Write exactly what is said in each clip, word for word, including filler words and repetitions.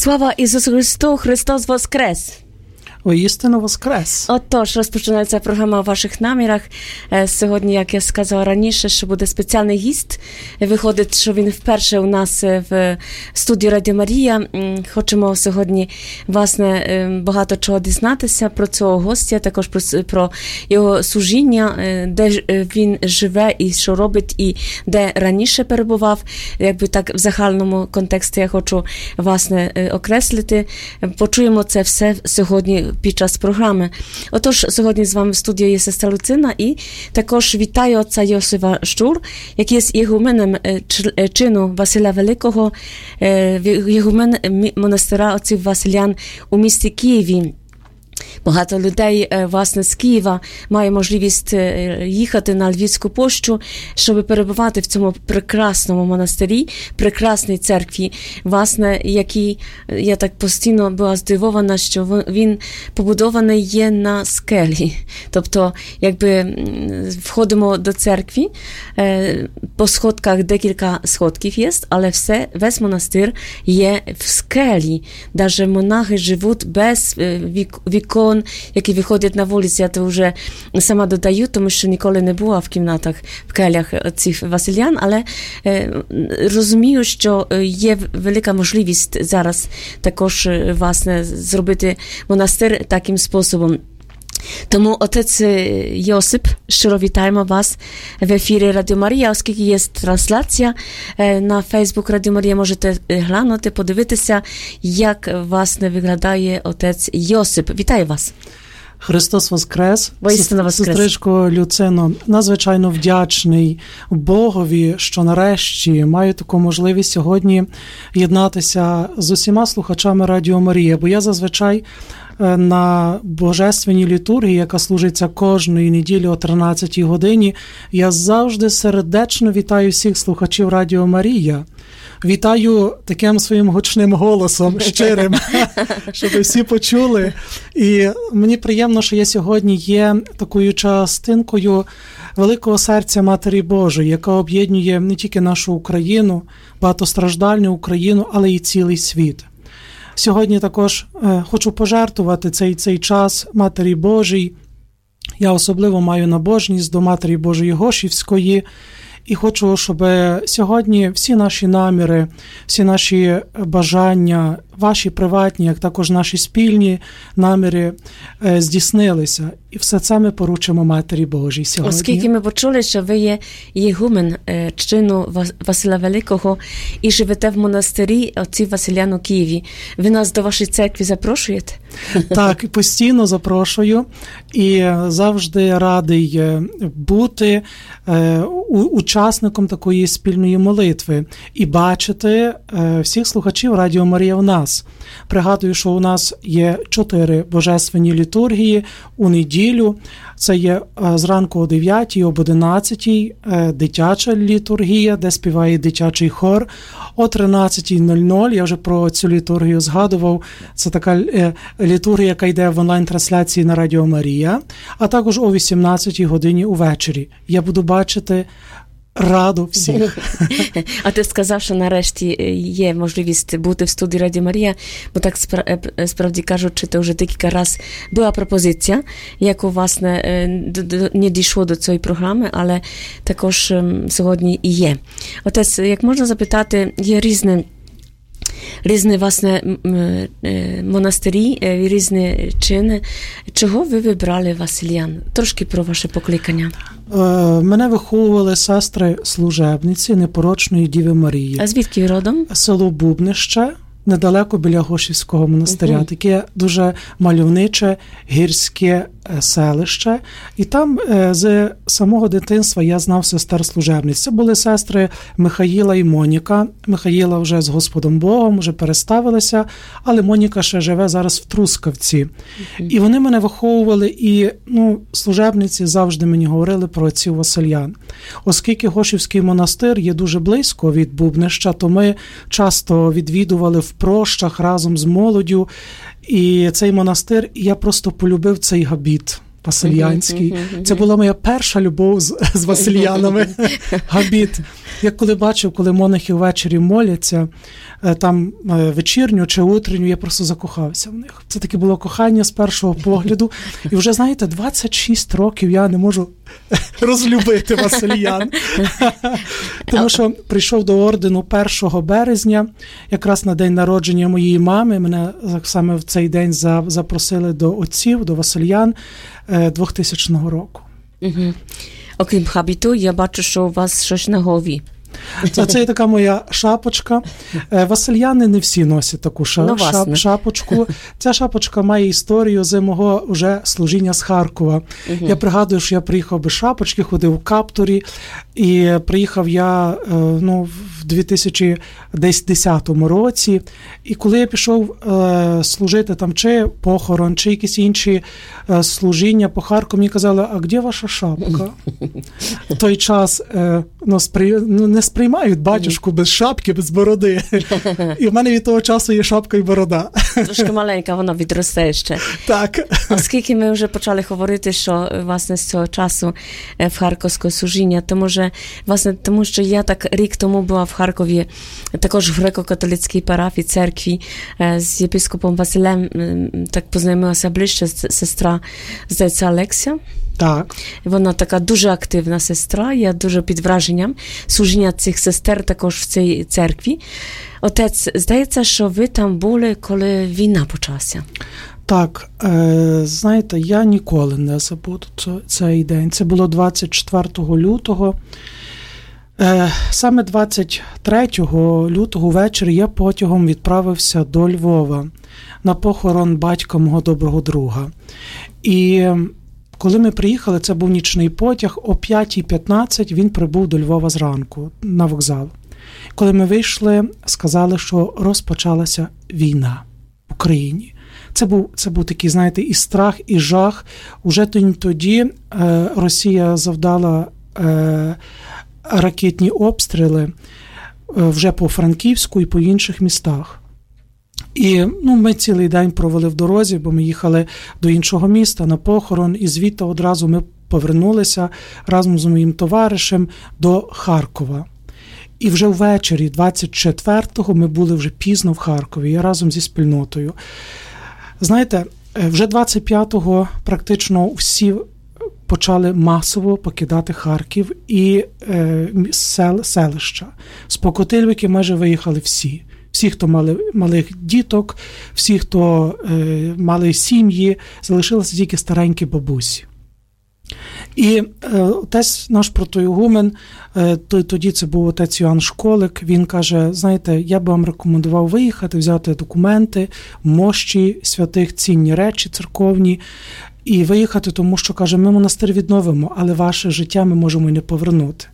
Слава Ісусу Христу! Христос воскрес! Воістину воскрес. Отож, розпочинається програма у ваших намірах. Сьогодні, як я сказала раніше, що буде спеціальний гість. Виходить, що він вперше у нас в студії Радіо Марія. Хочемо сьогодні, власне, багато чого дізнатися про цього гостя, також про, про його служіння, де він живе і що робить, і де раніше перебував. Якби так в загальному контексті я хочу, власне, окреслити. Почуємо це все сьогодні під час програми. Отож, сьогодні з вами в студії є сестра Люцина і також вітаю отця Йосифа Щур, який є ігуменом чину Василя Великого, ігумен монастира отців Василян у місті Києві. Багато людей, власне, з Києва має можливість їхати на Львівську пощу, щоб перебувати в цьому прекрасному монастирі, прекрасній церкві, власне, який, я так постійно була здивована, що він побудований є на скелі. Тобто, якби входимо до церкви, по сходках декілька сходків є, але все, весь монастир є в скелі. Навіть монахи живуть без вікон, які виходять на вулиці, я то вже сама додаю, тому що ніколи не була в кімнатах, в келях цих Василян, але е, розумію, що є велика можливість зараз також, власне, зробити монастир таким способом. Тому, отець Йосип, щиро вітаємо вас в ефірі Радіо Марія, оскільки є трансляція на Фейсбук Радіо Марія, можете глянути, подивитися, як, власне, виглядає отець Йосип. Вітаю вас! Христос воскрес! Воістину воскрес! Сестричко Люцино, надзвичайно вдячний Богові, що нарешті маю таку можливість сьогодні єднатися з усіма слухачами Радіо Марія, бо я зазвичай на божественній літургії, яка служиться кожної неділі о тринадцятій годині, я завжди сердечно вітаю всіх слухачів Радіо Марія. Вітаю таким своїм гучним голосом, щирим, щоб всі почули. І мені приємно, що я сьогодні є такою частинкою великого серця Матері Божої, яка об'єднує не тільки нашу Україну, багатостраждальну Україну, але й цілий світ. Сьогодні також е, хочу пожертвувати цей, цей час Матері Божій. Я особливо маю набожність до Матері Божої Гошівської. І хочу, щоб сьогодні всі наші наміри, всі наші бажання, ваші приватні, як також наші спільні наміри е, здійснилися. І все це ми поручимо Матері Божій сьогодні. Оскільки ми почули, що ви є ігумен е, чину Василя Великого і живете в монастирі отців Василян у Києві, ви нас до вашої церкви запрошуєте? Так, постійно запрошую і завжди радий бути е, учасником такої спільної молитви і бачити е, всіх слухачів Радіо Марія в нас. Пригадую, що у нас є чотири божественні літургії у неділю. Це є зранку о дев'ятій, об одинадцятій дитяча літургія, де співає дитячий хор. О тринадцятій нуль нуль, я вже про цю літургію згадував, це така літургія, яка йде в онлайн-трансляції на Радіо Марія, а також о вісімнадцятій годині увечері. Я буду бачити раду всіх. А ти сказав, що нарешті є можливість бути в студії Радіо Марія, бо так справді кажучи, то вже декілька разів була пропозиція, яку, власне, не дійшло до цієї програми, але також сьогодні і є. Отець, як можна запитати, є різні різні, власне, монастирі, різні чини. Чого ви вибрали Василян? Трошки про ваше покликання. Мене виховували сестри-служебниці Непорочної Діви Марії. А звідки ви родом? Село Бубнище, недалеко біля Гошівського монастиря. Uh-huh. Таке дуже мальовниче гірське селище. І там з самого дитинства я знав сестер-служебниць. Це були сестри Михаїла і Моніка. Михаїла вже з Господом Богом, вже переставилися, але Моніка ще живе зараз в Трускавці. Uh-huh. І вони мене виховували, і ну, служебниці завжди мені говорили про отців Василян. Оскільки Гошівський монастир є дуже близько від Бубнища, то ми часто відвідували в прощах разом з молоддю. І цей монастир, я просто полюбив цей габіт васильянський. Це була моя перша любов з, з васильянами. Габіт Я коли бачив, коли монахи ввечері моляться, там вечірню чи утренню, я просто закохався в них. Це таке було кохання з першого погляду. І вже, знаєте, двадцять шість років я не можу розлюбити васильян. Тому що прийшов до ордену першого березня, якраз на день народження моєї мами. Мене саме в цей день запросили до отців, до васильян двохтисячного року. Угу. Окрім хабіту, я бачу, що у вас щось на голові. Це, це є така моя шапочка. Васильяни не всі носять таку ша, ну, шап, шапочку. Ця шапочка має історію з мого вже служіння з Харкова. Угу. Я пригадую, що я приїхав без шапочки, ходив у каптурі, і приїхав я ну, в дві тисячі десятому році. І коли я пішов е, служити там чи похорон, чи якісь інші е, служіння по Харкову, мені казали, а де ваша шапка? В той час е, ну, спри... ну, не сприймають батюшку без шапки, без бороди. І в мене від того часу є шапка і борода. Трошки маленька, вона відросте ще. Так. Оскільки ми вже почали говорити, що, власне, з цього часу в Харківського служіння, тому, що, власне, тому що я так рік тому була в Харкові, також в греко-католицькій парафії, церкві, з єпископом Василем, так познайомилася ближче, сестра, здається, Алексія. Так. Вона така дуже активна сестра, я дуже під враженням служіння цих сестер також в цій церкві. Отець, здається, що ви там були, коли війна почалася. Так, е, знаєте, я ніколи не забуду цей день. Це було двадцять четвертого лютого. Е, саме двадцять третього лютого ввечері я потягом відправився до Львова на похорон батька мого доброго друга. І коли ми приїхали, це був нічний потяг, о п'ятій п'ятнадцять він прибув до Львова зранку на вокзал. Коли ми вийшли, сказали, що розпочалася війна в Україні. Це був, це був такий, знаєте, і страх, і жах. Уже тоді е, Росія завдала е, ракетні обстріли е, вже по Франківську і по інших містах. І ну, ми цілий день провели в дорозі, бо ми їхали до іншого міста на похорон, і звідти одразу ми повернулися разом з моїм товаришем до Харкова. І вже ввечері, двадцять четвертого, ми були вже пізно в Харкові, я разом зі спільнотою. Знаєте, вже двадцять п'ятого практично всі почали масово покидати Харків і е, сел, селища. З Покотилівки майже виїхали всі. Всі, хто мали малих діток, всі, хто е, мали сім'ї, залишилися тільки старенькі бабусі. І е, отець наш протоігумен, е, тоді це був отець Йоанн Школик, він каже, знаєте, я би вам рекомендував виїхати, взяти документи, мощі святих, цінні речі церковні, і виїхати, тому що, каже, ми монастир відновимо, але ваше життя ми можемо і не повернути.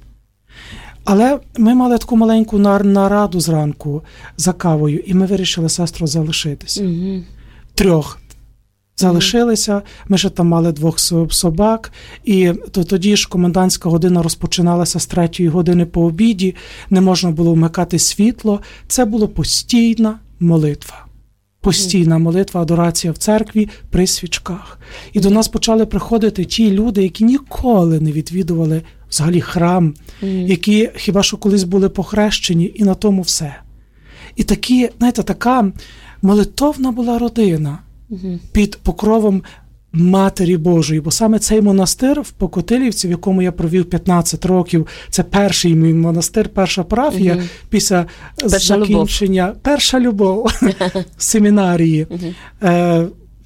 Але ми мали таку маленьку нараду зранку за кавою, і ми вирішили, сестру, залишитися. Mm-hmm. Трьох залишилися, ми ще там мали двох собак, і то тоді ж комендантська година розпочиналася з третьої години по обіді, не можна було вмикати світло, це була постійна молитва. Постійна молитва, адорація в церкві при свічках. І до нас почали приходити ті люди, які ніколи не відвідували взагалі храм, mm. які хіба що колись були похрещені, і на тому все. І такі, знаєте, така молитовна була родина mm-hmm. під покровом Матері Божої, бо саме цей монастир в Покотилівці, в якому я провів п'ятнадцять років, це перший мій монастир, перша парафія, mm-hmm. після перша закінчення, любов. перша любов семінарії. Mm-hmm. Е,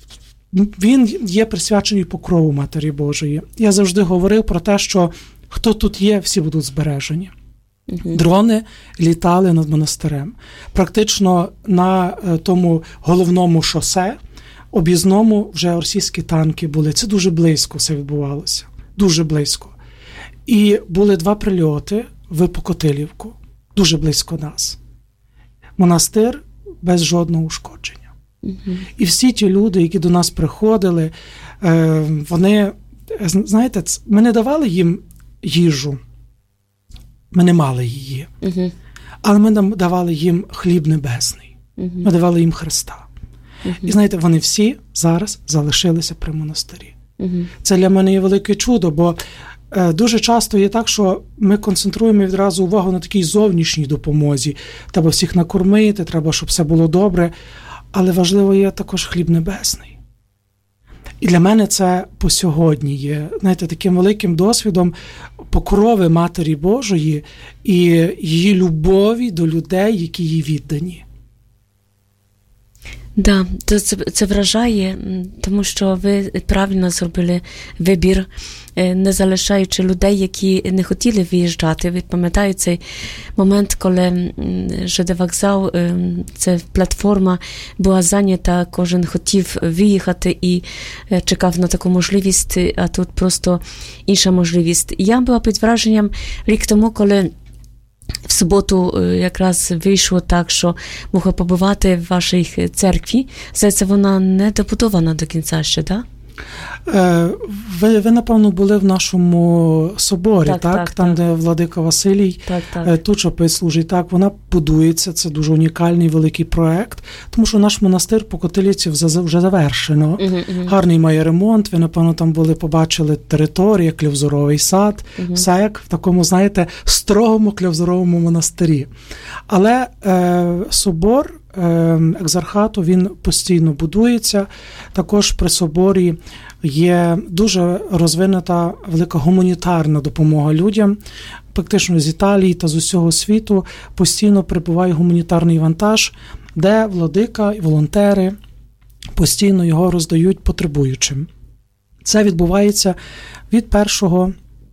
він є присвячений покрову Матері Божої. Я завжди говорив про те, що хто тут є, всі будуть збережені. Mm-hmm. Дрони літали над монастирем. Практично на тому головному шосе, об'їзному, вже російські танки були. Це дуже близько все відбувалося. Дуже близько. І були два прильоти в Покотилівку. Дуже близько нас. Монастир без жодного ушкодження. Mm-hmm. І всі ті люди, які до нас приходили, вони, знаєте, ми не давали їм їжу. Ми не мали її. Uh-huh. Але ми давали їм хліб небесний. Uh-huh. Ми давали їм Христа. Uh-huh. І знаєте, вони всі зараз залишилися при монастирі. Uh-huh. Це для мене є велике чудо, бо дуже часто є так, що ми концентруємо відразу увагу на такій зовнішній допомозі. Треба всіх накормити, треба, щоб все було добре. Але важливо є також хліб небесний. І для мене це по сьогодні є, знаєте, таким великим досвідом покрови Матері Божої і її любові до людей, які їй віддані. Да, то це, це вражає, тому що ви правильно зробили вибір, не залишаючи людей, які не хотіли виїжджати. Ви пам'ятаєте цей момент, коли ЖД-вокзал, ця платформа була зайнята, кожен хотів виїхати і чекав на таку можливість, а тут просто інша можливість. Я була під враженням рік тому, коли в суботу якраз вийшло так, що могла побувати в вашій церкві. Здається, вона не добудована до кінця ще, так? Ви, ви, напевно, були в нашому соборі, так? так? так там, так. де Владика Василій, так, так. тут шопи служить. Так, вона будується, це дуже унікальний великий проект, тому що наш монастир по Котилівці вже завершено. Uh-huh, uh-huh. Гарний має ремонт, ви, напевно, там були, побачили територію, клявзоровий сад, uh-huh. все як в такому, знаєте, строгому клявзоровому монастирі. Але е, собор екзархату, він постійно будується. Також при соборі є дуже розвинута велика гуманітарна допомога людям. Практично з Італії та з усього світу постійно прибуває гуманітарний вантаж, де владика і волонтери постійно його роздають потребуючим. Це відбувається від першого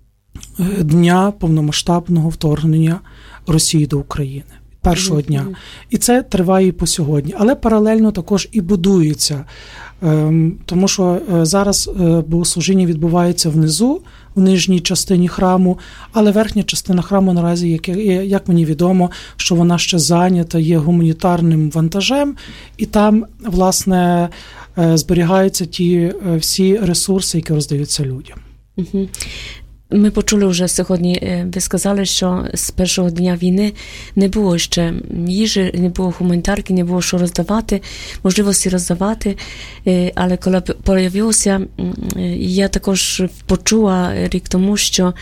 дня повномасштабного вторгнення Росії до України. Першого mm-hmm. дня. І це триває і по сьогодні. Але паралельно також і будується. Ем, тому що е, зараз е, богослужіння відбувається внизу, в нижній частині храму, але верхня частина храму наразі, як, як мені відомо, що вона ще зайнята є гуманітарним вантажем, і там, власне, е, зберігаються ті е, всі ресурси, які роздаються людям. Mm-hmm. Ми почули вже сьогодні, ви сказали, що з першого дня війни не було ще їжі, не було гуманітарки, не було що роздавати, можливості роздавати, але коли появилося, я також почула рік тому, що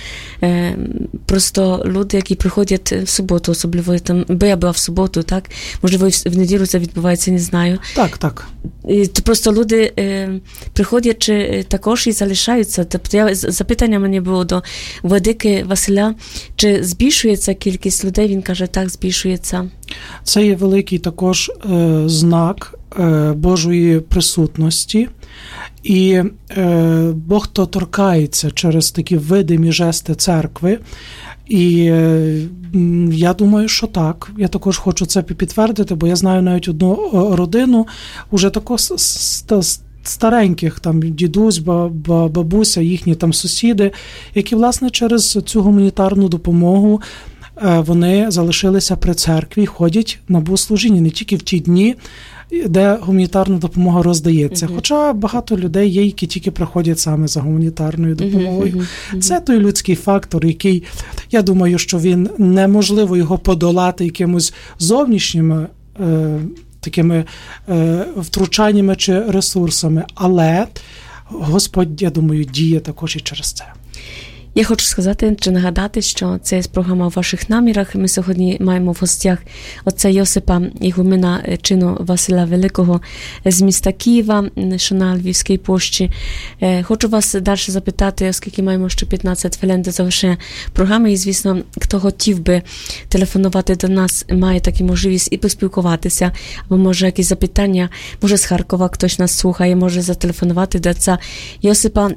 просто люди, які приходять в суботу, особливо там, бо я була в суботу, так, можливо в неділю це відбувається, не знаю. Так, так. І просто люди приходять також і залишаються. Тобто я, запитання мені було до владики Василя, чи збільшується кількість людей? Він каже, так, збільшується. Це є великий також е, знак е, Божої присутності. І е, Бог то торкається через такі видимі жести церкви. І е, я думаю, що так. Я також хочу це підтвердити, бо я знаю навіть одну родину, уже також стареньких, там дідусь, бабуся, їхні там сусіди, які, власне, через цю гуманітарну допомогу вони залишилися при церкві, ходять на богослужіння не тільки в ті дні, де гуманітарна допомога роздається. Uh-huh. Хоча багато людей є, які тільки приходять саме за гуманітарною допомогою. Uh-huh. Uh-huh. Це той людський фактор, який, я думаю, що він неможливо його подолати якимось зовнішніми е, такими е, втручаннями чи ресурсами. Але Господь, я думаю, діє також і через це. Я хочу сказати, чи нагадати, що це є програма «У ваших намірах». Ми сьогодні маємо в гостях отця Йосипа Ігумена чину Василя Великого з міста Києва, що на Львівській площі. Хочу вас далі запитати, оскільки маємо ще п'ятнадцять хвилин до завершення програми, і, звісно, хто хотів би телефонувати до нас, має таку можливість і поспілкуватися, або може якісь запитання, може з Харкова хтось нас слухає, може зателефонувати до отця Йосипа.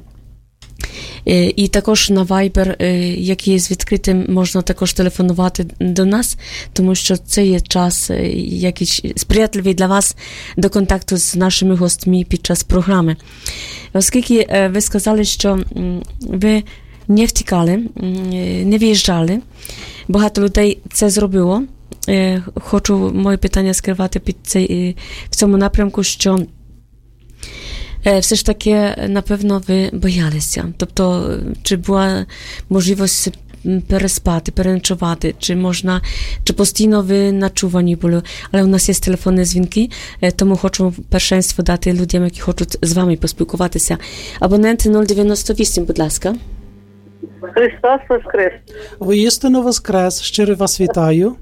І також на Viber, який є відкритим, можна також телефонувати до нас, тому що це є час, який сприятливий для вас до контакту з нашими гостями під час програми. Оскільки ви сказали, що ви не втікали, не виїжджали, багато людей це зробило. Хочу моє питання скерувати під цей, в цьому напрямку, що все ж таки, напевно, ви боялися. Тобто, чи була можливість переспати, переночувати, чи можна, чи постійно ви начувані були. Але у нас є телефонні дзвінки, тому хочу першенство дати людям, які хочуть з вами поспілкуватися. Абонент нуль дев'яносто вісім, будь ласка. Христос Воскрес! Воістину Воскрес! Щиро вас вітаю.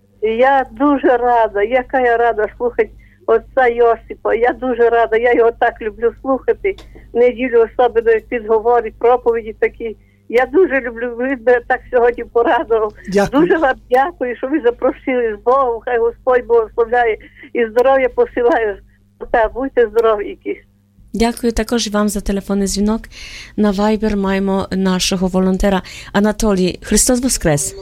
Я дуже рада, яка я рада слухати отця Йосипа. Я дуже рада, я його так люблю слухати. В неділю особливо підговорить, проповіді такі. Я дуже люблю, ви мене так сьогодні порадував. Дякую. Дуже вам дякую, що ви запросили з Богом. Хай Господь благословляє і здоров'я посилає. Будьте здорові. Дякую також вам за телефонний дзвінок. На Viber маємо нашого волонтера Анатолій. Христос Воскрес!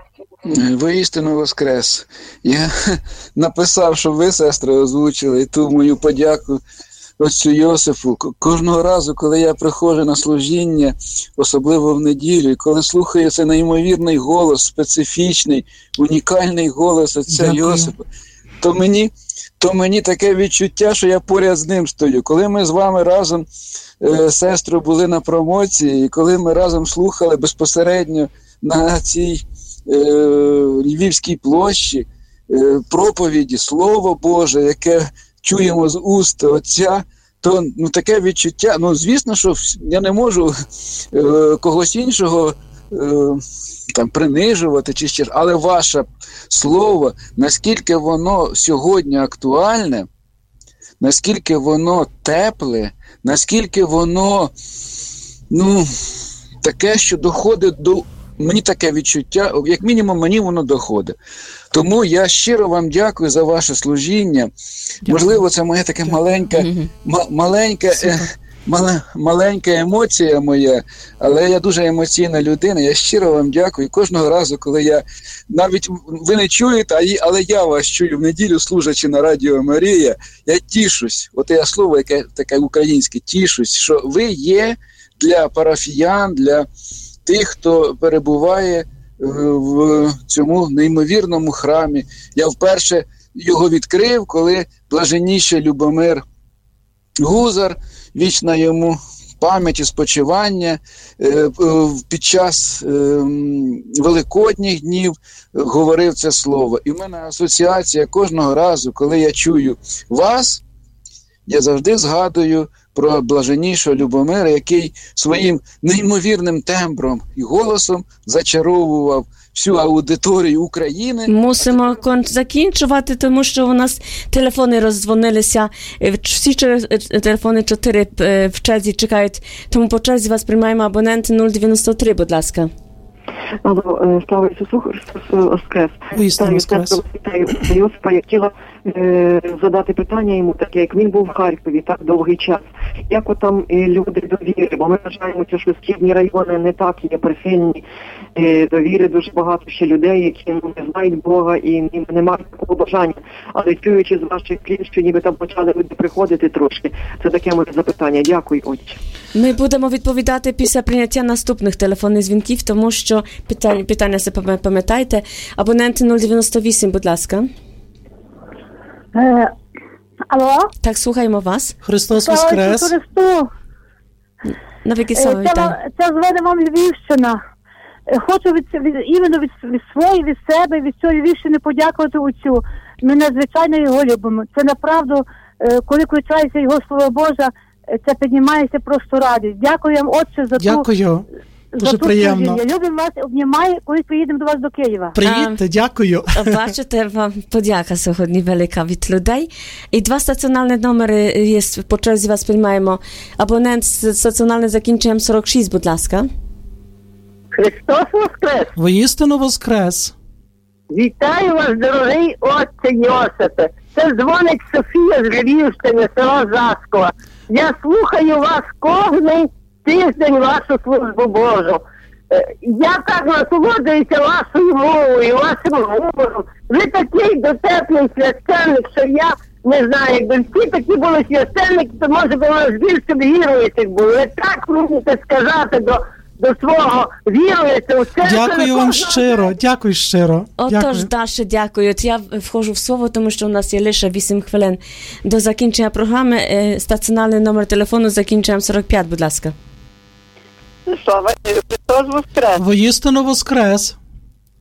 Воістину Воскрес! Я написав, щоб ви, сестри, озвучили ту мою подяку отцю Йосифу. Кожного разу, коли я приходжу на служіння, особливо в неділю, і коли слухаю цей неймовірний голос, специфічний, унікальний голос отця Дякую. Йосифа, то мені, то мені таке відчуття, що я поряд з ним стою. Коли ми з вами разом, е, сестри, були на промоції, і коли ми разом слухали безпосередньо на цій е, Львівській площі е, проповіді, Слово Боже, яке чуємо з уст Отця, то ну, таке відчуття, ну, звісно, що я не можу е, когось іншого е, там, принижувати, чи ще, але ваше слово, наскільки воно сьогодні актуальне, наскільки воно тепле, наскільки воно, ну, таке, що доходить до, мені таке відчуття, як мінімум мені воно доходить. Тому я щиро вам дякую за ваше служіння. Дякую. Можливо, це моя така маленька, м- маленька, е, мал- маленька емоція моя, але я дуже емоційна людина. Я щиро вам дякую. Кожного разу, коли я, навіть ви не чуєте, але я вас чую в неділю, служачи на Радіо Марія, я тішусь, от я слово, яке таке українське, тішусь, що ви є для парафіян, для тих, хто перебуває в цьому неймовірному храмі. Я вперше його відкрив, коли блаженніший Любомир Гузар, вічна йому пам'ять і спочивання, під час Великодніх днів говорив це слово. І в мене асоціація кожного разу, коли я чую вас, я завжди згадую про блаженнішого Любомира, який своїм неймовірним тембром і голосом зачаровував всю аудиторію України. Мусимо закінчувати, тому що у нас телефони роздзвонилися. Всі телефони чотири в черзі чекають. Тому по черзі вас приймаємо абонент нуль дев'яносто три, будь ласка. Алло, слава Ісусу Христос Воскрес. Воістину Воскрес. Вітаю Йосипа. Я хотіла е, задати питання йому, таке, як він був в Харкові так довгий час. Як от там е, люди довіри? Бо ми вважаємо, що східні райони не так є прихильні е, довіри. Дуже багато ще людей, які ну, не знають Бога і не, не мають такого бажання. Але чуючи з ваших слів, що ніби там почали люди приходити трошки. Це таке моє запитання. Дякую, отче. Ми будемо відповідати після прийняття наступних телефонних дзвінків, тому що питання, питання себе пам'ятайте. Абонент нуль дев'яносто вісім, будь ласка. Е, алло? Так, слухаємо вас. Христос Воскрес. Христу. Навіки слава, вітаю. Це зведе вам Львівщина. Хочу від, від, іменно від, від своєї, від себе, від цієї Львівщини подякувати отцю. Ми надзвичайно його любимо. Це направду, коли включається його Слово Боже, це піднімається просто радість. Дякую вам, отче, за Дякую. ту... Дуже приємно. Я люблю вас, обнімаю, коли приїдемо до вас до Києва. Приїдьте, дякую. Бачите, вам подяка сьогодні велика від людей. І два стаціональні номери є, по черзі вас приймаємо. Абонент з стаціональним закінченням сорок шість, будь ласка. Христос Воскрес! Воістину Воскрес! Вітаю вас, дорогий отче Йосипе! Це дзвонить Софія з Львівщини, села Заскова. Я слухаю вас кожний тиждень, вашу службу Божу. Я так насолоджуюся вашою мовою, вашим говором. Ви такий дотепний священник, що я не знаю, якби всі такі були священники, то може би у нас більше б віруючих було. Ви так можете сказати до, до свого віруючого. Дякую вам щиро, дякую щиро. Отож, Даша, дякую. От я вхожу в слово, тому що у нас є лише вісім хвилин до закінчення програми. Стаціонарний номер телефону закінчуємо сорок п'ять, будь ласка. Слава Христос Воскрес! Воістину Воскрес!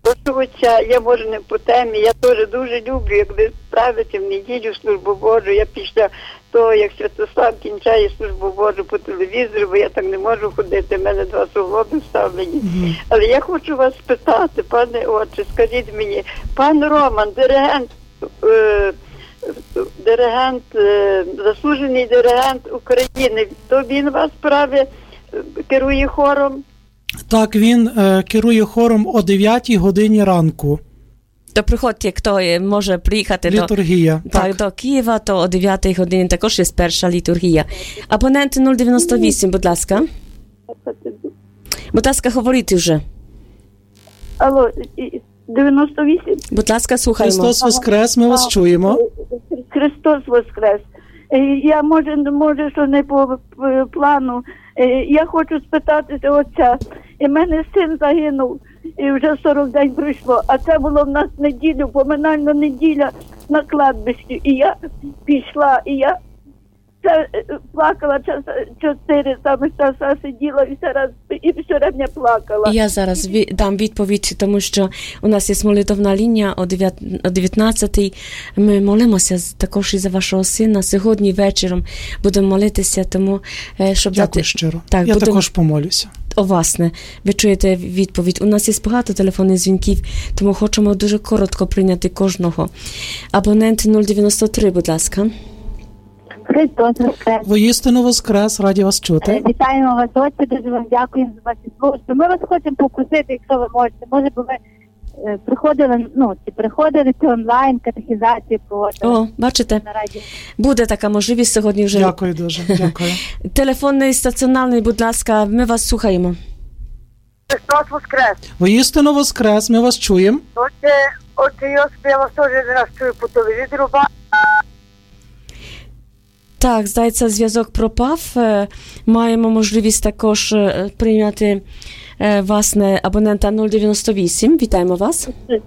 то, що отця, я може не по темі, я теж дуже люблю, як ви справите в неділю службу Божу, я після того, як Святослав кінчає службу Божу по телевізору, бо я так не можу ходити, в мене два суглоби вставлені. Mm-hmm. Але я хочу вас спитати, пане отче, скажіть мені, пан Роман, диригент, е, диригент, е, заслужений диригент України, то він вас справи керує хором? Так, він е, керує хором о дев'ятій годині ранку. То приходьте, хто може приїхати літургія, до, так, до Києва, то о дев'ятій годині також є перша літургія. Абонент нуль дев'яносто вісім, будь ласка. Будь ласка, говоріть вже. Алло, дев'яносто вісім? Будь ласка, слухаємо. Христос Воскрес, ми вас чуємо. Христос Воскрес. Я, може, може, що не по плану. Я хочу спитатися отця. І в мене син загинув, і вже сорок день пройшло. А це було в нас неділю, поминальна неділя на кладбищі. І я пішла, і я це, плакала час, чотири саме часа сиділа і все, раз, і все рівня плакала. Я зараз ві, дам відповідь, тому що у нас є молитовна лінія о дев'ятнадцятій. Ми молимося також і за вашого сина. Сьогодні вечором будемо молитися, тому щоб Дякую дати... щиро. Так, я будем... також помолюся. О, власне, ви чуєте відповідь. У нас є багато телефонних дзвінків, тому хочемо дуже коротко прийняти кожного. Абонент нуль дев'яносто три, будь ласка. Христос Воскрес. Воістину Воскрес, раді вас чути. Вітаємо вас, Отче, дуже вам дякуємо за ваші служби. Ми вас хочемо попросити, якщо ви можете. Може, б ви е, приходили, ну, чи приходили чи онлайн, катехізацію проводили. О, бачите, буде така можливість сьогодні вже. Дякую дуже, дякую. Телефонний, стаціонарний, будь ласка, ми вас слухаємо. Христос Воскрес. Воістину Воскрес, ми вас чуємо. Отже, отже, Йосип, я вас теж раз чую по телевізору. Так, здається, зв'язок пропав. Маємо можливість також прийняти, власне, абонента нуль дев'яносто вісім. Вітаємо вас.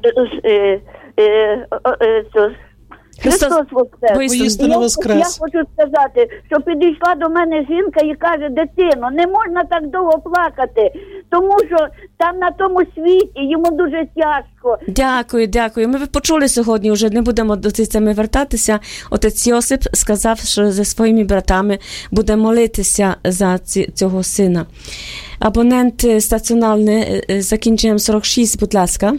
Христос Воскрес. Воістину Воскрес. Я хочу сказати, що підійшла до мене жінка і каже: дитино, не можна так довго плакати, тому що там на тому світі йому дуже тяжко. Дякую, дякую. Ми почули сьогодні, вже не будемо до цієї теми вертатися. Отець Йосип сказав, що зі своїми братами буде молитися за ці, цього сина. Абонент стаціонарний, закінчуємо сорок шість, будь ласка.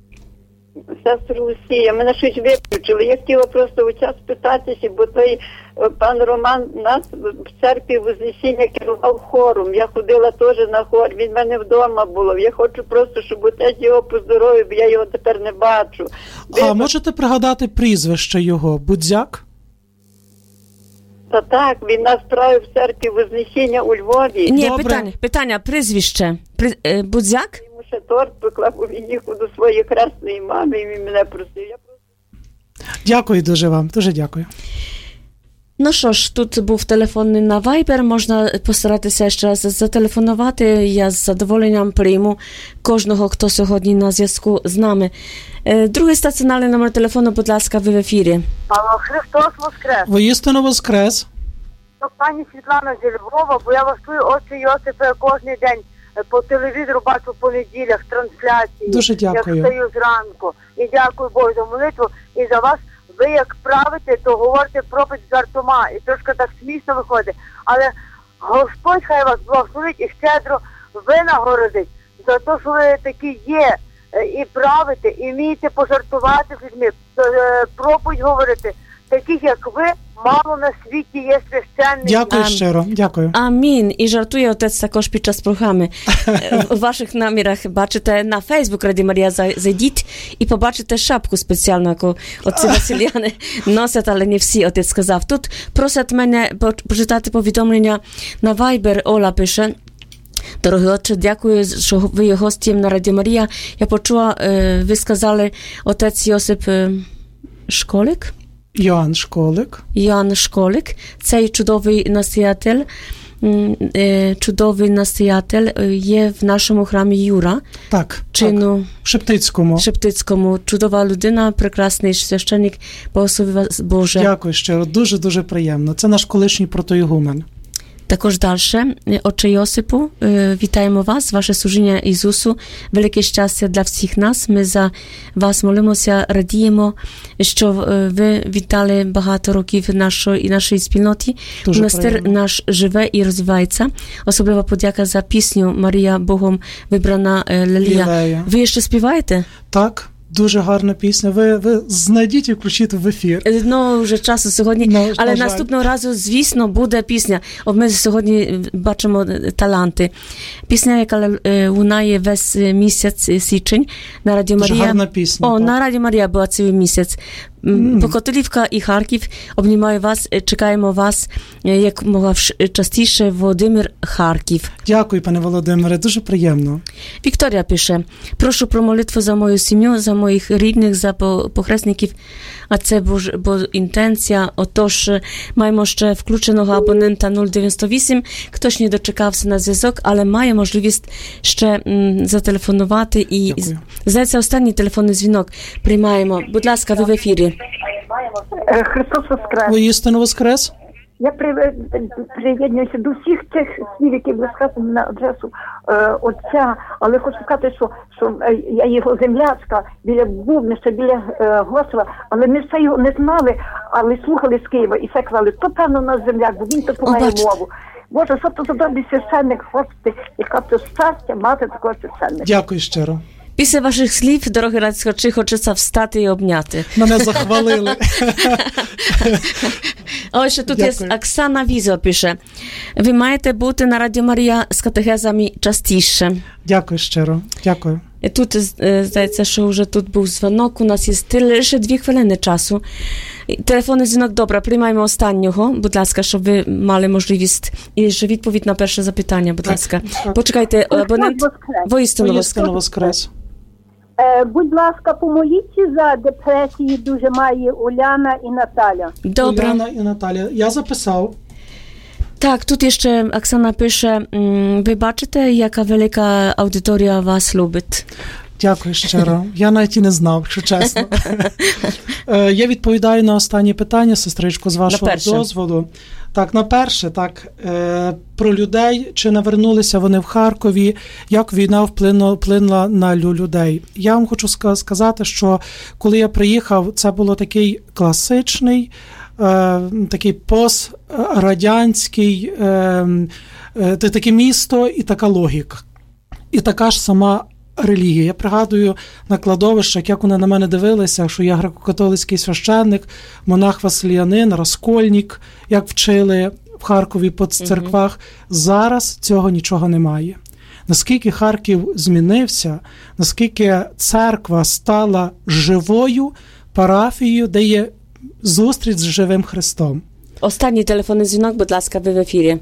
Сестра Лусія, мене щось виключили. Я хотіла просто у час спитатися, бо той пан Роман нас в церкві Вознесіння керував хором. Я ходила теж на хор, він в мене вдома був. Я хочу просто, щоб отець його поздоровив, бо я його тепер не бачу. А Ви... можете пригадати прізвище його? Будзяк? Та так, він нас справив в церкві Вознесіння у Львові. Ні, Добре. питання, питання, прізвище. При, е, Будзяк? Йому ще торт поклав, бо він їхав до своєї хресної мами, і він мене просив. Я просто... Дякую дуже вам, дуже дякую. Ну що ж, тут був телефонний на Viber, можна постаратися ще раз зателефонувати. Я з задоволенням прийму кожного, хто сьогодні на зв'язку з нами. Другий стаціонарний номер телефону, будь ласка, ви в ефірі. Алло, Христос Воскрес. Воістину Воскрес. То пані Світлана зі Львова, бо я вас чую, отче Йосипе, кожен день по телевізору бачу по неділях трансляції. Дуже дякую. Я встаю зранку. І дякую Богу за молитву і за вас. Ви як правите, то говорите проповідь з жартома, і трошки так смішно виходить. Але Господь хай вас благословить і щедро винагородить за те, що ви такі є, і правите, і вмієте пожартувати з людьми, проповідь говорити. Таких, як ви, мало на світі є священників. Дякую Ам... щиро, дякую. Амінь. І жартує отець також під час програми. У ваших намірах бачите на Фейсбук Раді Марія, зайдіть і побачите шапку спеціальну, яку отці Василяни носять, але не всі, отець сказав. Тут просять мене почитати повідомлення на Viber. Ола пише: дорогий отче, дякую, що ви є гостем на Раді Марія. Я почула, ви сказали, отець Йосип Школик? Йоанн Школик. Йоанн Школик. Цей чудовий настоятель, чудовий настоятель є в нашому храмі Юра. Так, чину так. В Шептицькому. Шептицькому. Чудова людина, прекрасний священник. Благослови вас, Боже. Дякую щиро, дуже-дуже приємно. Це наш колишній протоігумен. Також далі, Отче Йосипу, вітаємо вас, ваше служіння Ісусу, велике щастя для всіх нас. Ми за вас молимося, радіємо, що ви вітали багато років нашої і нашої спільноті. Дуже Монастир приємно. наш живе і розвивається. Особлива подяка за пісню «Марія Богом вибрана Лелія». Лілея. Ви ще співаєте? Так, дуже гарна пісня. Ви, ви знайдіть і включіть в ефір. Ну, вже часу сьогодні, На- але на жаль. наступного разу, звісно, буде пісня. От ми сьогодні бачимо таланти. Пісня, яка е, лунає весь місяць е, січень на Радіо Дуже Марія. гарна пісня. О, так. на Радіо Марія була цілий місяць. Мгм. Покотилівка і Харків. Обнімаю вас, е, чекаємо вас, е, як могла вш- частіше, Володимир, Харків. Дякую, пане Володимире, дуже приємно. Вікторія пише: прошу про молитву за мою сім'ю, за моїх рідних, за по- похресників, а це бо, бо інтенція. Отож, маємо ще включеного абонента нуль дев'яносто вісім, хтось не дочекався на зв'язок, але має можливість ще м, зателефонувати. І, Дякую. здається, останній телефонний дзвінок приймаємо. Будь ласка, ви в ефірі. Е, Христос Воскрес. Воістину воскрес. Я при- приєднуюся до всіх тих слів, які були сказані на адресу е, отця, але хочу сказати, що, що е, я його землячка біля Бубнища, біля е, Госова, але ми все його не знали, але слухали з Києва і все казали, то певно наш земляк, бо він таку О, має бачите. мову. Боже, що то за добрий священник, Господи, яка то щастя мати такого священника. Дякую щиро. Після ваших слів, дорогі радіослухачі, хочеться встати і обняти. Мене захвалили. Ось ще тут Дякую. є Оксана Візо пише. Ви маєте бути на Радіо Марія з катехезами частіше. Дякую щиро. Дякую. І тут, е, здається, що вже тут був дзвонок, у нас є лише дві хвилини часу. І телефонний дзвінок, добре, приймаємо останнього, будь ласка, щоб ви мали можливість. І ще відповідь на перше запитання, будь ласка. так. Почекайте, абонент Воскрес. воістину Воістину воскрес. воскрес. Е, будь ласка, помоліться за депресії, дуже має Уляна і Наталя. Добре. Уляна і Наталя. Я записав. Так, тут ще Оксана пише, м, ви бачите, яка велика аудиторія вас любить? Дякую щиро. Я навіть і не знав, якщо чесно. Е, Я відповідаю на останнє питання, сестричко, з вашого перше. дозволу. Так, на перше, так, е, про людей, чи навернулися вони в Харкові, як війна вплинула, вплинула на лю- людей. Я вам хочу ска- сказати, що коли я приїхав, це було такий класичний, е, такий пострадянський, е, е, таке місто і така логіка. І така ж сама релігія. Я пригадую на кладовищах, як вони на мене дивилися, що я греко-католицький священник, монах Василіянин, розкольник, як вчили в Харкові по церквах. Зараз цього нічого немає. Наскільки Харків змінився, наскільки церква стала живою парафією, де є зустріч з живим Христом. Останній телефонний дзвінок, будь ласка, ви в ефірі.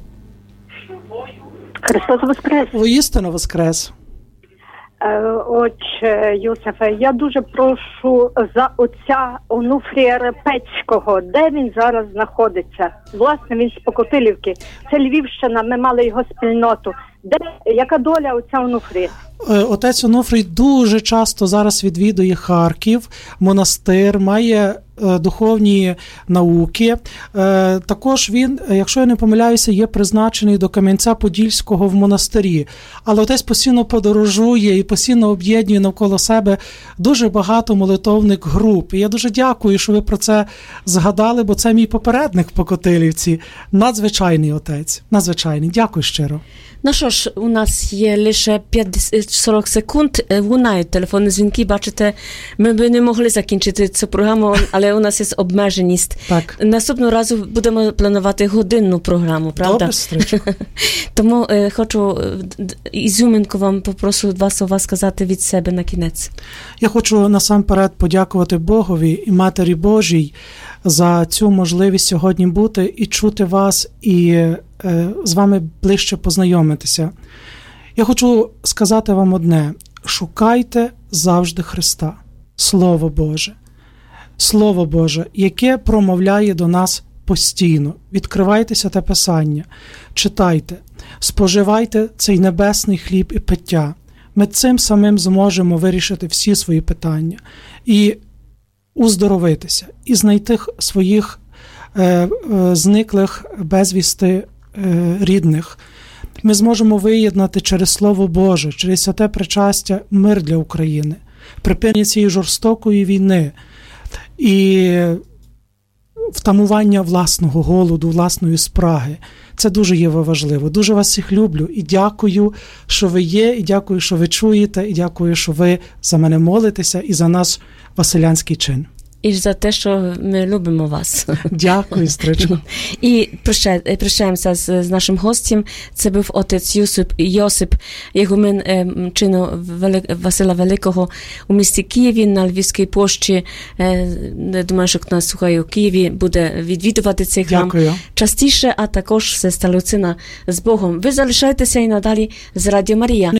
Христос Воскрес. Воістину воскрес. Е, Отче Йосифе, я дуже прошу за отця Онуфрія Репецького, де він зараз знаходиться. Власне, він з Покотилівки. Це Львівщина, ми мали його спільноту. Де, яка доля отця Онуфрія? Е, Отець Онуфрій дуже часто зараз відвідує Харків, монастир, має е, духовні науки. Е, Також він, е, якщо я не помиляюся, є призначений до Кам'янця-Подільського в монастирі. Але отець постійно подорожує і постійно об'єднує навколо себе дуже багато молитовних груп. І я дуже дякую, що ви про це згадали, бо це мій попередник в Покотилівці. Надзвичайний отець. Надзвичайний. Дякую щиро. Ну що ж, у нас є лише п'ятдесят сорок секунд. Е, Лунають телефонні дзвінки. Бачите, ми б не могли закінчити цю програму, але у нас є обмеженість. Так. Наступного разу будемо планувати годинну програму, правда? Добре, сестричко. Тому е, хочу е, д- ізюминку вам попрошу два слова сказати від себе на кінець. Я хочу насамперед подякувати Богові і Матері Божій за цю можливість сьогодні бути і чути вас, і е, з вами ближче познайомитися. Я хочу сказати вам одне. Шукайте завжди Христа. Слово Боже. Слово Боже, яке промовляє до нас постійно. Відкривайтеся те Писання, читайте, споживайте цей небесний хліб і пиття. Ми цим самим зможемо вирішити всі свої питання і уздоровитися, і знайти своїх е, е, зниклих безвісти е, рідних, ми зможемо виєднати через Слово Боже, через святе причастя мир для України, припинення цієї жорстокої війни і втамування власного голоду, власної спраги. Це дуже є важливо. Дуже вас всіх люблю і дякую, що ви є, і дякую, що ви чуєте, і дякую, що ви за мене молитеся і за наш василянський чин. І за те, що ми любимо вас. Дякую, сестричко. І прощай, прощаємося з, з нашим гостем. Це був отець Йосип, Йосип Єгумен е, чину Велик, Васила Великого у місті Києві на Львівській площі. Е, думаю, що хто нас слухає у Києві, буде відвідувати цей храм Дякую. Частіше, а також сестра Люцина з Богом. Ви залишайтеся і надалі з Радіо Марія.